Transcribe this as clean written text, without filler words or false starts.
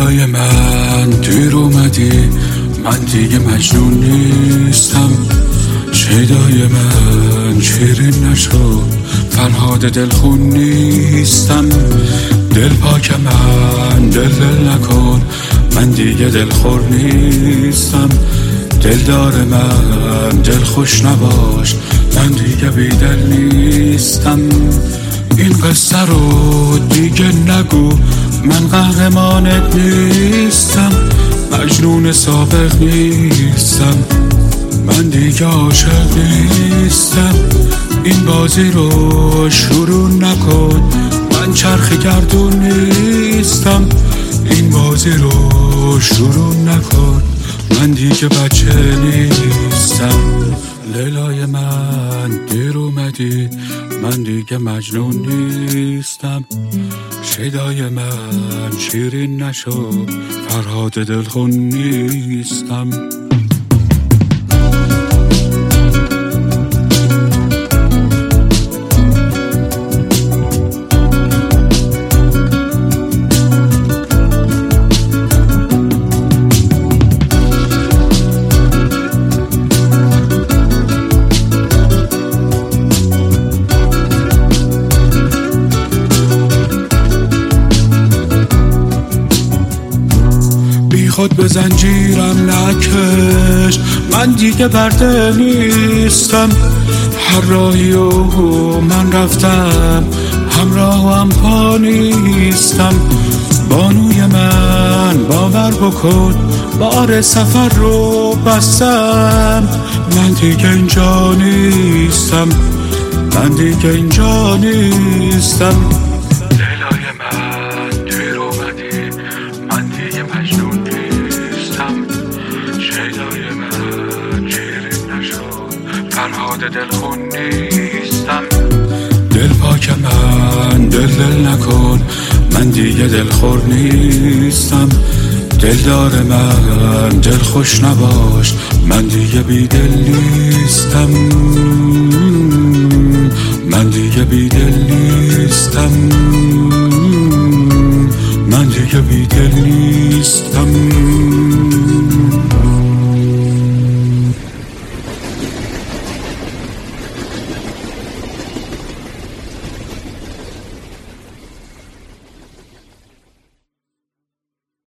لیلای من دیر اومدی، من دیگه مجنون نیستم. شیدای من شیرین نشو، فرهاد دلخون نیستم. دل پاک من دل نکن، من دیگه دلخور نیستم. دلدار من دل خوش نباش، من دیگه بیدل نیستم. این قصه رو دیگه نگو، من قهرمانت نیستم. مجنون سابق نیستم، من دیگه عاشق نیستم. این بازی رو شروع نکن، من چرخ گردون نیستم. این بازی رو شروع نکن، من دیگه بچه نیستم. لیلای من دیر اومدی، من دیگه مجنون نیستم. شیدای من شیرین نشو، فرهاد دلخون نیستم. خود به زنجیرم نکش، من دیگه برده نیستم. هر راهی و من رفتم، همراهم پا نیستم. بانوی من باور بکن، بار سفر رو بستم. من دیگه اینجا نیستم، من دیگه اینجا نیستم. لیلای من دیر اومدی، من دیگه مجنون شیدای من شیرین نشو، فرهاد دلخون نیستم. دل پاک من دل نکن، من دیگه دلخور نیستم. دلدار من دل خوش نباش، من دیگه بیدل نیستم. من دیگه بیدل نیستم، من دیگه بیدل نیستم.